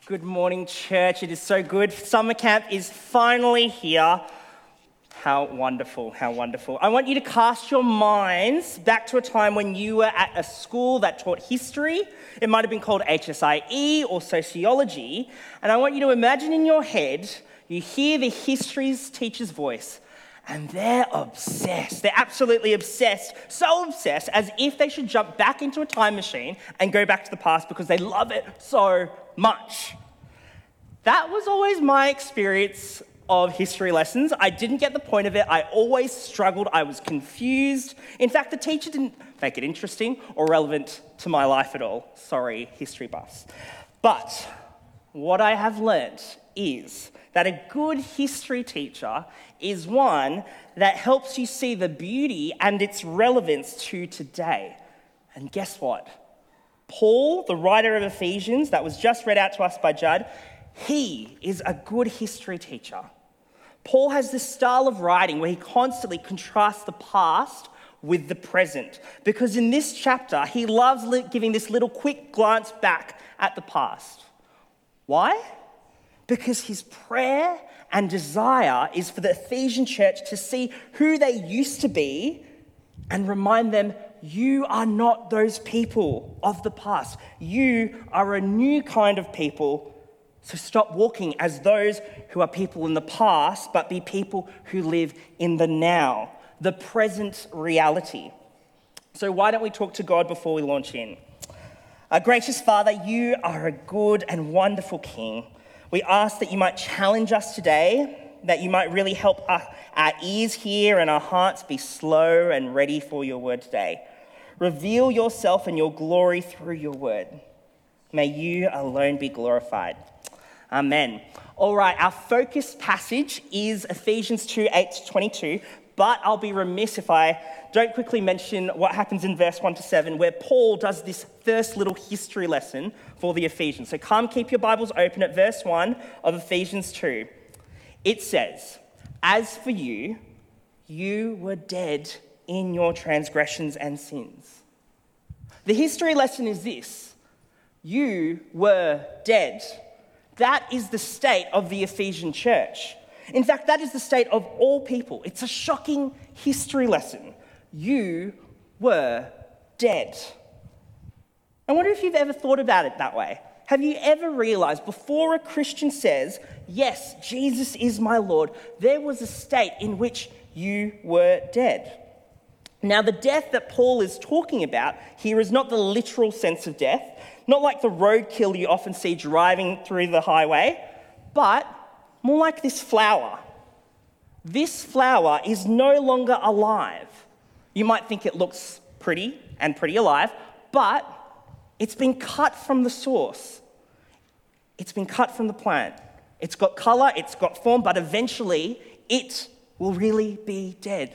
Good morning, church. It is so good. Summer camp is finally here. How wonderful, how wonderful. I want you to cast your minds back to a time when you were at a school that taught history. It might have been called HSIE or sociology. And I want you to imagine in your head, you hear the history teacher's voice, and they're obsessed. They're absolutely obsessed, so obsessed as if they should jump back into a time machine and go back to the past because they love it so much. That was always my experience of history lessons. I didn't get the point of it. I always struggled. I was confused. In fact, the teacher didn't make it interesting or relevant to my life at all. Sorry, history buffs. But what I have learnt is that a good history teacher is one that helps you see the beauty and its relevance to today. And guess what? Paul, the writer of Ephesians, that was just read out to us by Judd, he is a good history teacher. Paul has this style of writing where he constantly contrasts the past with the present, because in this chapter, he loves giving this little quick glance back at the past. Why? Because his prayer and desire is for the Ephesian church to see who they used to be and remind them, you are not those people of the past. You are a new kind of people. So stop walking as those who are people in the past, but be people who live in the now, the present reality. So why don't we talk to God before we launch in? Our gracious Father, you are a good and wonderful King. We ask that you might challenge us today, that you might really help our ears hear and our hearts be slow and ready for your word today. Reveal yourself and your glory through your word. May you alone be glorified. Amen. All right, our focus passage is Ephesians 2:8-22, but I'll be remiss if I don't quickly mention what happens in verse 1-7, where Paul does this first little history lesson for the Ephesians. So come, keep your Bibles open at verse 1 of Ephesians 2. It says, "As for you, you were dead in your transgressions and sins." The history lesson is this: you were dead. That is the state of the Ephesian church. In fact, that is the state of all people. It's a shocking history lesson. You were dead. I wonder if you've ever thought about it that way. Have you ever realized before a Christian says, yes, Jesus is my Lord, there was a state in which you were dead? Now, the death that Paul is talking about here is not the literal sense of death, not like the roadkill you often see driving through the highway, but more like this flower. This flower is no longer alive. You might think it looks pretty and pretty alive, but it's been cut from the source. It's been cut from the plant. It's got colour, it's got form, but eventually it will really be dead.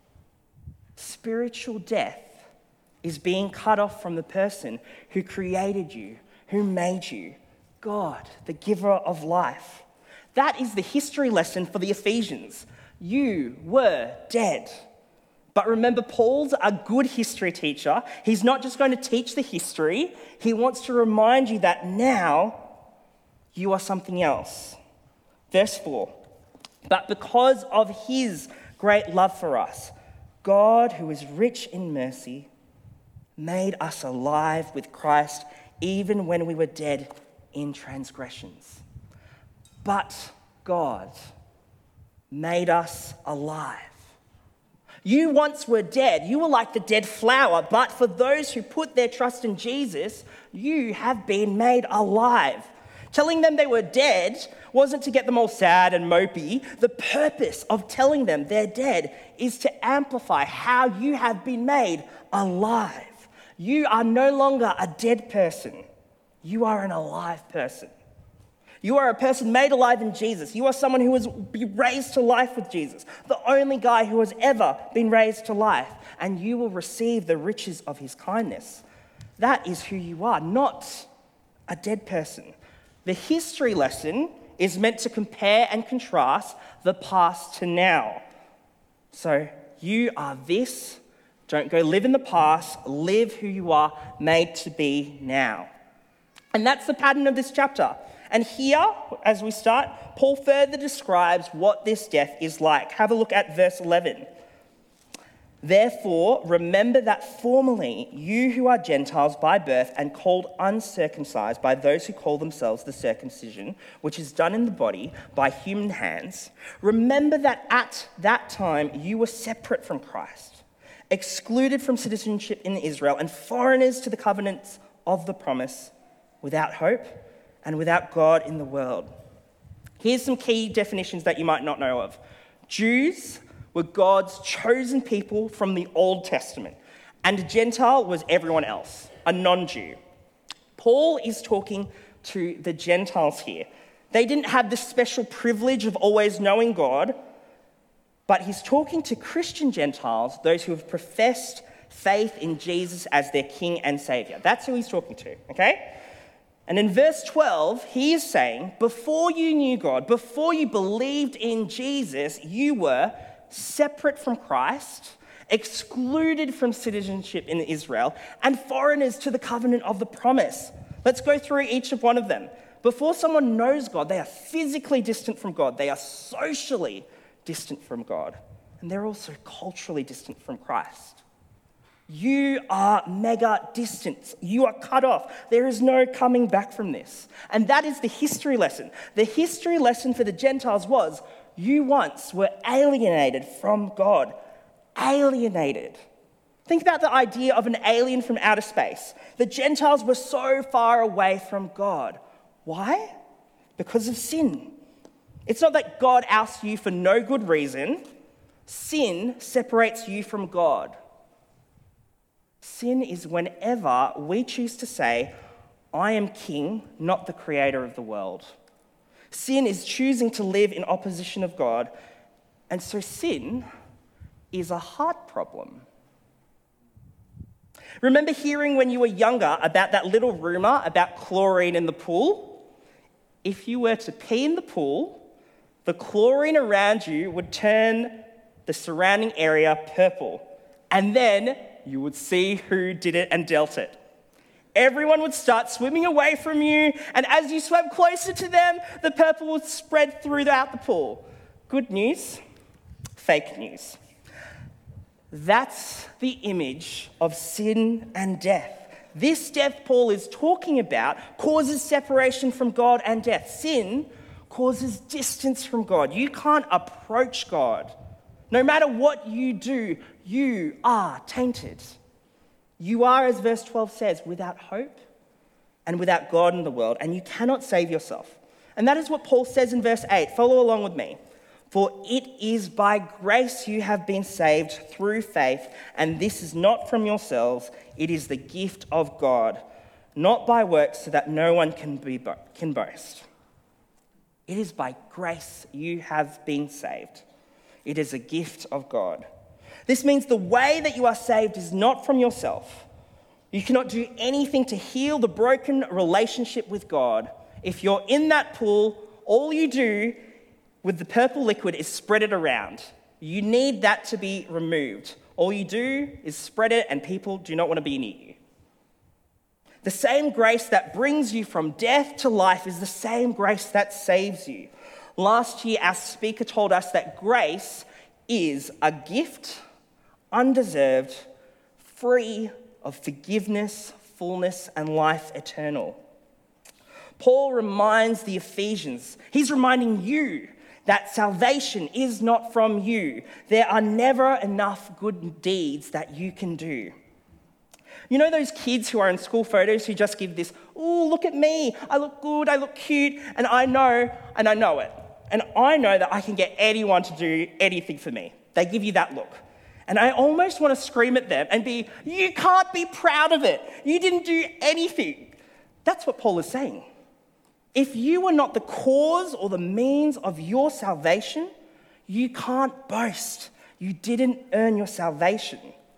Spiritual death is being cut off from the person who created you, who made you, God, the giver of life. That is the history lesson for the Ephesians. You were dead. But remember, Paul's a good history teacher. He's not just going to teach the history. He wants to remind you that now you are something else. Verse 4, "But because of his great love for us, God, who is rich in mercy, made us alive with Christ even when we were dead in transgressions." But God made us alive. You once were dead. You were like the dead flower, but for those who put their trust in Jesus, you have been made alive. Telling them they were dead wasn't to get them all sad and mopey. The purpose of telling them they're dead is to amplify how you have been made alive. You are no longer a dead person. You are an alive person. You are a person made alive in Jesus. You are someone who was raised to life with Jesus, the only guy who has ever been raised to life, and you will receive the riches of his kindness. That is who you are, not a dead person. The history lesson is meant to compare and contrast the past to now. So you are this. Don't go live in the past. Live who you are made to be now. And that's the pattern of this chapter. And here, as we start, Paul further describes what this death is like. Have a look at verse 11. Therefore, remember that formerly you who are Gentiles by birth and called uncircumcised by those who call themselves the circumcision, which is done in the body by human hands, remember that at that time you were separate from Christ, excluded from citizenship in Israel and foreigners to the covenants of the promise, without hope and without God in the world. Here's some key definitions that you might not know of. Jews were God's chosen people from the Old Testament, and a Gentile was everyone else, a non-Jew. Paul is talking to the Gentiles here. They didn't have the special privilege of always knowing God, but he's talking to Christian Gentiles, those who have professed faith in Jesus as their King and Saviour. That's who he's talking to, okay? And in verse 12, he is saying, before you knew God, before you believed in Jesus, you were separate from Christ, excluded from citizenship in Israel, and foreigners to the covenant of the promise. Let's go through each of one of them. Before someone knows God, they are physically distant from God. They are socially distant from God. And they're also culturally distant from Christ. You are mega distant. You are cut off. There is no coming back from this. And that is the history lesson. The history lesson for the Gentiles was, you once were alienated from God. Alienated. Think about the idea of an alien from outer space. The Gentiles were so far away from God. Why? Because of sin. It's not that God ousted you for no good reason. Sin separates you from God. Sin is whenever we choose to say, I am king, not the creator of the world. Sin is choosing to live in opposition of God, and so sin is a heart problem. Remember hearing when you were younger about that little rumour about chlorine in the pool? If you were to pee in the pool, the chlorine around you would turn the surrounding area purple, and then you would see who did it and dealt it. Everyone would start swimming away from you, and as you swam closer to them, the purple would spread throughout the pool. Good news, fake news. That's the image of sin and death. This death Paul is talking about causes separation from God and death. Sin causes distance from God. You can't approach God. No matter what you do, you are tainted. You are, as verse 12 says, without hope and without God in the world, and you cannot save yourself. And that is what Paul says in verse 8. Follow along with me. For it is by grace you have been saved through faith, and this is not from yourselves, it is the gift of God, not by works so that no one can boast. It is by grace you have been saved. It is a gift of God. This means the way that you are saved is not from yourself. You cannot do anything to heal the broken relationship with God. If you're in that pool, all you do with the purple liquid is spread it around. You need that to be removed. All you do is spread it, and people do not want to be near you. The same grace that brings you from death to life is the same grace that saves you. Last year, our speaker told us that grace is a gift, undeserved, free of forgiveness, fullness, and life eternal. Paul reminds the Ephesians, he's reminding you that salvation is not from you. There are never enough good deeds that you can do. You know those kids who are in school photos who just give this, "Ooh, look at me, I look good, I look cute, and I know it. And I know that I can get anyone to do anything for me." They give you that look. And I almost want to scream at them and be, you can't be proud of it. You didn't do anything. That's what Paul is saying. If you were not the cause or the means of your salvation, you can't boast. You didn't earn your salvation.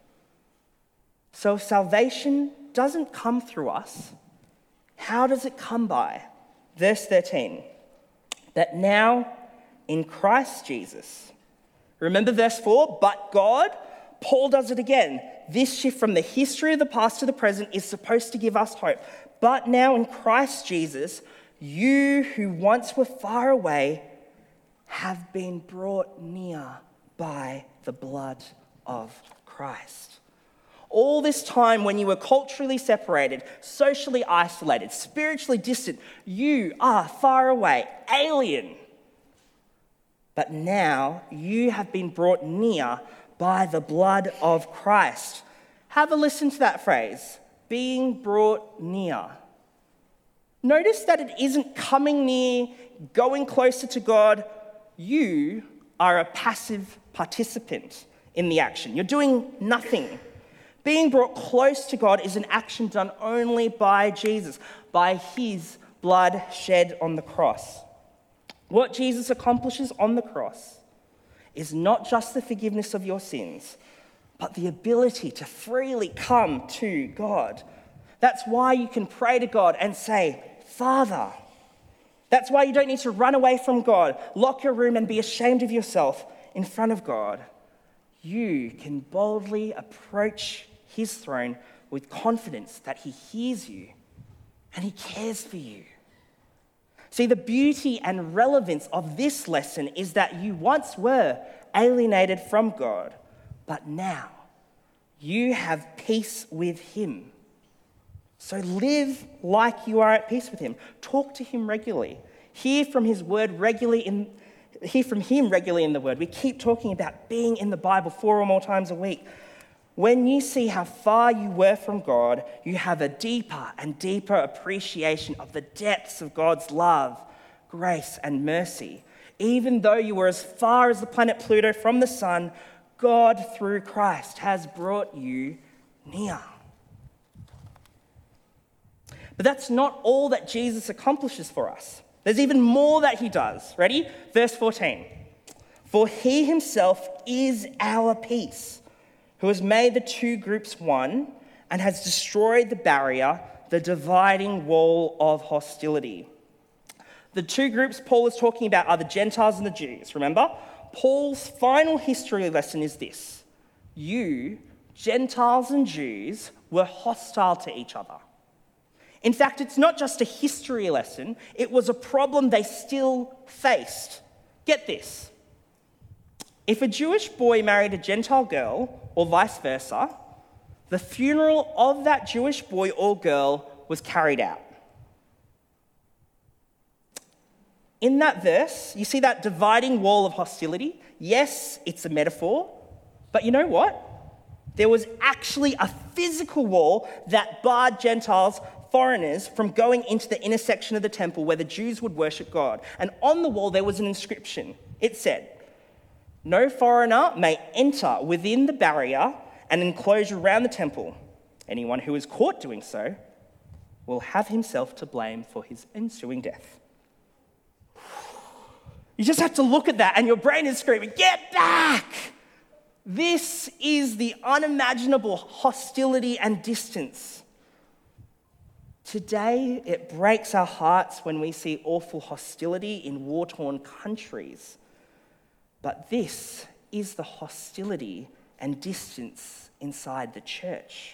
So if salvation doesn't come through us, how does it come by? Verse 13, that now in Christ Jesus. Remember verse 4, but God, Paul does it again. This shift from the history of the past to the present is supposed to give us hope. But now in Christ Jesus, You who once were far away have been brought near by the blood of Christ. All this time when you were culturally separated, socially isolated, spiritually distant, you are far away, alien. But now you have been brought near by the blood of Christ. Have a listen to that phrase, being brought near. Notice that it isn't coming near, going closer to God. You are a passive participant in the action. You're doing nothing. Being brought close to God is an action done only by Jesus, by his blood shed on the cross. What Jesus accomplishes on the cross is not just the forgiveness of your sins, but the ability to freely come to God. That's why you can pray to God and say, Father. That's why you don't need to run away from God, lock your room and be ashamed of yourself in front of God. You can boldly approach his throne with confidence that he hears you and he cares for you. See, the beauty and relevance of this lesson is that you once were alienated from God, but now you have peace with him. So live like you are at peace with him. Talk to him regularly. Hear from him regularly in the word. We keep talking about being in the Bible 4 or more times a week. When you see how far you were from God, you have a deeper and deeper appreciation of the depths of God's love, grace, and mercy. Even though you were as far as the planet Pluto from the sun, God, through Christ, has brought you near. But that's not all that Jesus accomplishes for us. There's even more that he does. Ready? Verse 14. For he himself is our peace, who has made the two groups one and has destroyed the barrier, the dividing wall of hostility. The two groups Paul is talking about are the Gentiles and the Jews, remember? Paul's final history lesson is this. You, Gentiles and Jews, were hostile to each other. In fact, it's not just a history lesson, it was a problem they still faced. Get this. If a Jewish boy married a Gentile girl, or vice versa, the funeral of that Jewish boy or girl was carried out. In that verse, you see that dividing wall of hostility? Yes, it's a metaphor, but you know what? There was actually a physical wall that barred Gentiles, foreigners, from going into the inner section of the temple where the Jews would worship God. And on the wall, there was an inscription. It said, "No foreigner may enter within the barrier and enclosure around the temple. Anyone who is caught doing so will have himself to blame for his ensuing death." You just have to look at that and your brain is screaming, "Get back!" This is the unimaginable hostility and distance. Today, it breaks our hearts when we see awful hostility in war-torn countries. But this is the hostility and distance inside the church.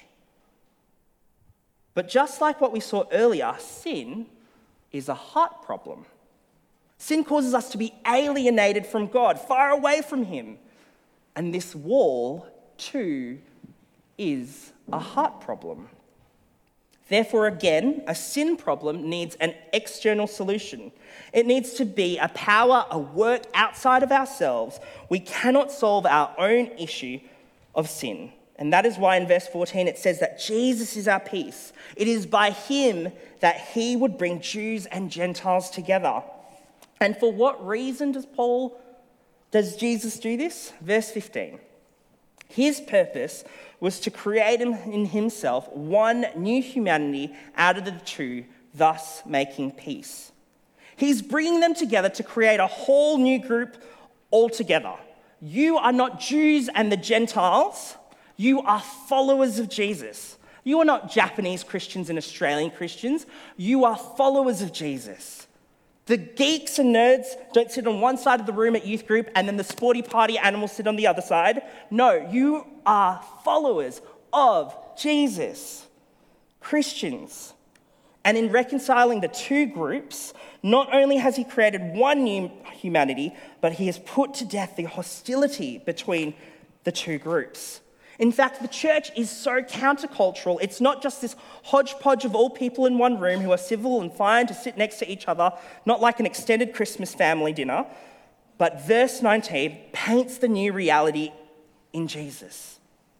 But just like what we saw earlier, sin is a heart problem. Sin causes us to be alienated from God, far away from him. And this wall, too, is a heart problem. Therefore, again, a sin problem needs an external solution. It needs to be a power, a work outside of ourselves. We cannot solve our own issue of sin. And that is why in verse 14 it says that Jesus is our peace. It is by him that he would bring Jews and Gentiles together. And for what reason does Jesus do this? Verse 15. His purpose was to create in himself one new humanity out of the two, thus making peace. He's bringing them together to create a whole new group altogether. You are not Jews and the Gentiles. You are followers of Jesus. You are not Japanese Christians and Australian Christians. You are followers of Jesus. The geeks and nerds don't sit on one side of the room at youth group and then the sporty party animals sit on the other side. No, you are followers of Jesus. Christians. And in reconciling the two groups, not only has he created one new humanity, but he has put to death the hostility between the two groups. In fact, the church is so countercultural. It's not just this hodgepodge of all people in one room who are civil and fine to sit next to each other, not like an extended Christmas family dinner. But verse 19 paints the new reality in Jesus.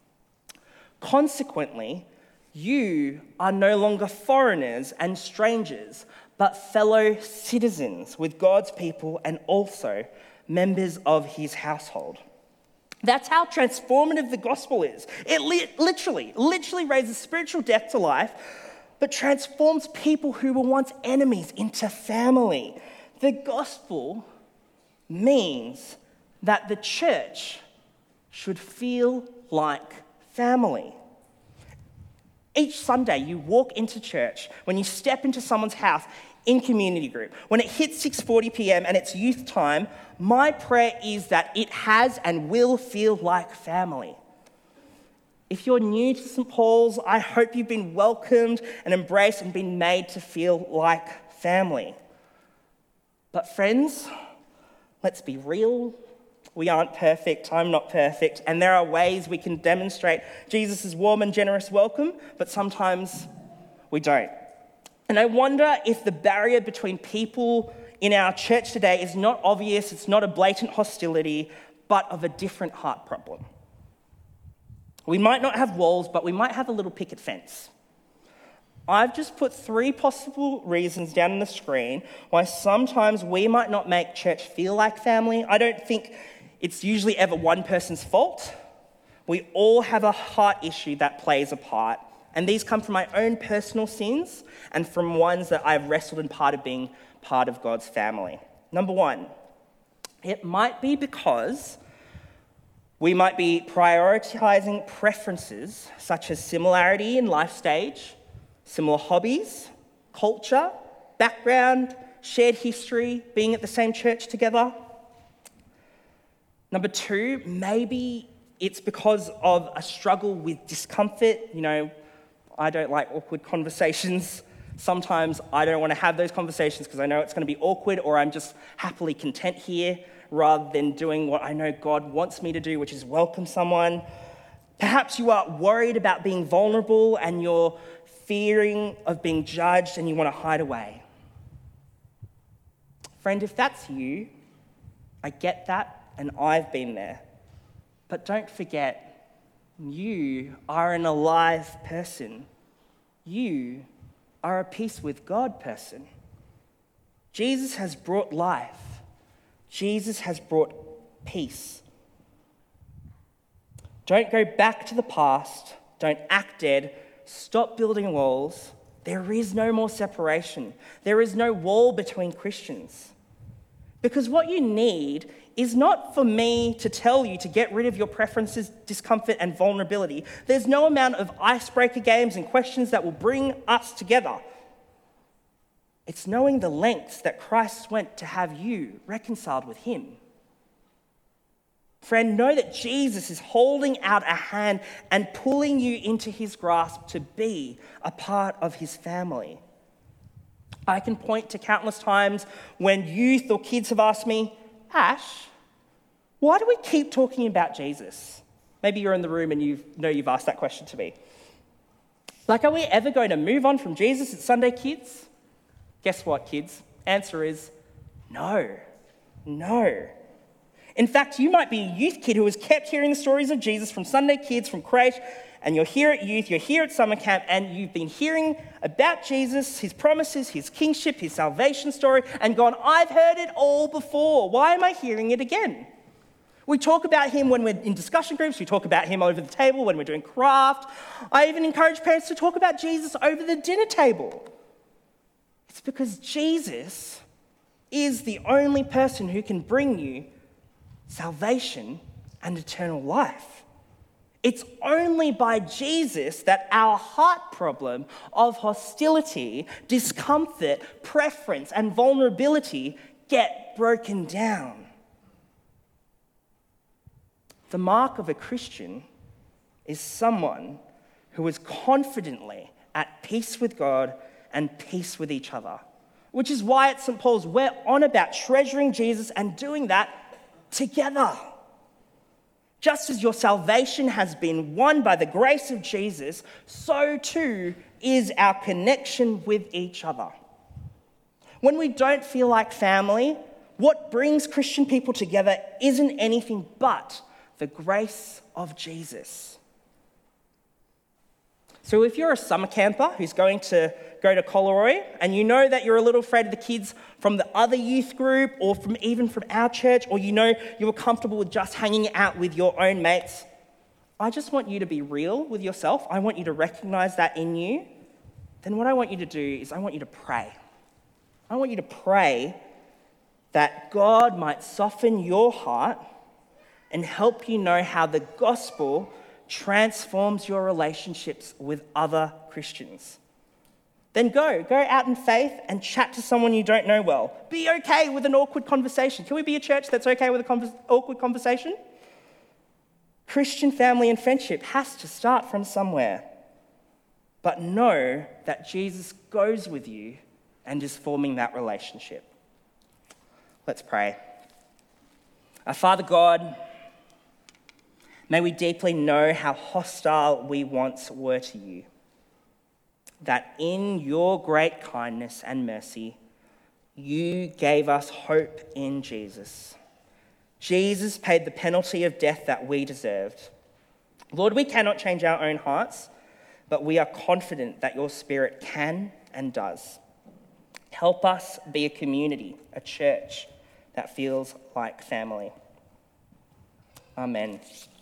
Consequently, you are no longer foreigners and strangers, but fellow citizens with God's people and also members of his household. That's how transformative the gospel is. It literally raises spiritual death to life, but transforms people who were once enemies into family. The gospel means that the church should feel like family. Each Sunday you walk into church, when you step into someone's house in community group, when it hits 6:40 p.m. and it's youth time, my prayer is that it has and will feel like family. If you're new to St. Paul's, I hope you've been welcomed and embraced and been made to feel like family. But friends, let's be real. We aren't perfect, I'm not perfect, and there are ways we can demonstrate Jesus' warm and generous welcome, but sometimes we don't. And I wonder if the barrier between people in our church today is not obvious, it's not a blatant hostility, but of a different heart problem. We might not have walls, but we might have a little picket fence. I've just put 3 possible reasons down on the screen why sometimes we might not make church feel like family. I don't think it's usually ever one person's fault. We all have a heart issue that plays a part, and these come from my own personal sins and from ones that I've wrestled in part of being part of God's family. Number 1, it might be because we might be prioritizing preferences such as similarity in life stage, similar hobbies, culture, background, shared history, being at the same church together. Number 2, maybe it's because of a struggle with discomfort. I don't like awkward conversations. Sometimes I don't want to have those conversations because I know it's going to be awkward, or I'm just happily content here rather than doing what I know God wants me to do, which is welcome someone. Perhaps you are worried about being vulnerable and you're fearing of being judged and you want to hide away. Friend, if that's you, I get that. And I've been there. But don't forget, you are an alive person. You are a peace with God person. Jesus has brought life. Jesus has brought peace. Don't go back to the past. Don't act dead. Stop building walls. There is no more separation. There is no wall between Christians. Because what you need is not for me to tell you to get rid of your preferences, discomfort, and vulnerability. There's no amount of icebreaker games and questions that will bring us together. It's knowing the lengths that Christ went to have you reconciled with him. Friend, know that Jesus is holding out a hand and pulling you into his grasp to be a part of his family. I can point to countless times when youth or kids have asked me, Ash, why do we keep talking about Jesus? Maybe you're in the room and you've asked that question to me. Are we ever going to move on from Jesus at Sunday, kids? Guess what, kids? Answer is no. In fact, you might be a youth kid who has kept hearing the stories of Jesus from Sunday kids, from creche, and you're here at youth, you're here at summer camp, and you've been hearing about Jesus, his promises, his kingship, his salvation story, and gone, I've heard it all before. Why am I hearing it again? We talk about him when we're in discussion groups. We talk about him over the table when we're doing craft. I even encourage parents to talk about Jesus over the dinner table. It's because Jesus is the only person who can bring you salvation and eternal life. It's only by Jesus that our heart problem of hostility, discomfort, preference, and vulnerability get broken down. The mark of a Christian is someone who is confidently at peace with God and peace with each other. Which is why at St. Paul's, we're on about treasuring Jesus and doing that together. Just as your salvation has been won by the grace of Jesus, so too is our connection with each other. When we don't feel like family, what brings Christian people together isn't anything but the grace of Jesus. So if you're a summer camper who's going to go to Collaroy and you know that you're a little afraid of the kids from the other youth group or even from our church, or you know you're comfortable with just hanging out with your own mates, I just want you to be real with yourself. I want you to recognize that in you. Then what I want you to do is I want you to pray. I want you to pray that God might soften your heart and help you know how the gospel transforms your relationships with other Christians. Then go out in faith and chat to someone you don't know well. Be okay with an awkward conversation. Can we be a church that's okay with an awkward conversation? Christian family and friendship has to start from somewhere. But know that Jesus goes with you and is forming that relationship. Let's pray. Our Father God, may we deeply know how hostile we once were to you, that in your great kindness and mercy, you gave us hope in Jesus. Jesus paid the penalty of death that we deserved. Lord, we cannot change our own hearts, but we are confident that your Spirit can and does. Help us be a community, a church that feels like family. Amen.